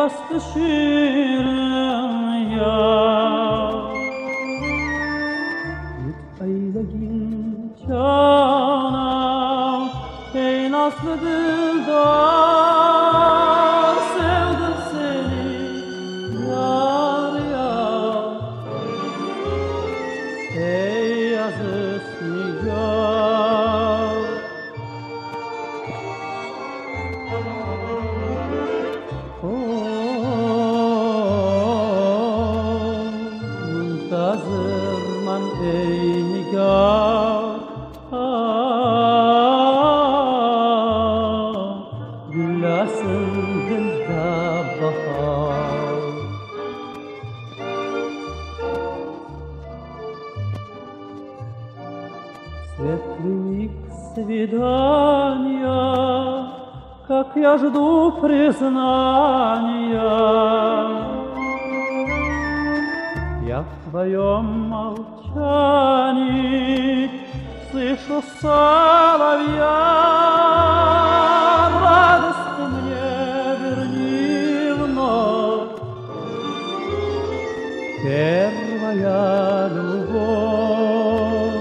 şirin ya. Lütfeyle canım, ey nazlı dildar, sevdim seni yar yar. Ey aziz nigar, muntazırman ey nigar, güllasın dilda bahar. Светлый свидания, как я жду признания. Я в твоем молчании слышу соловья. Радость мне верни вновь, первая любовь.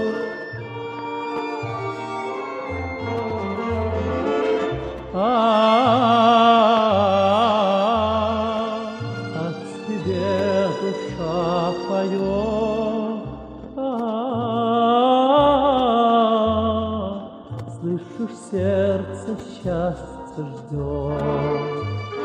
От тебе душа поет, слышишь, сердце счастья ждет.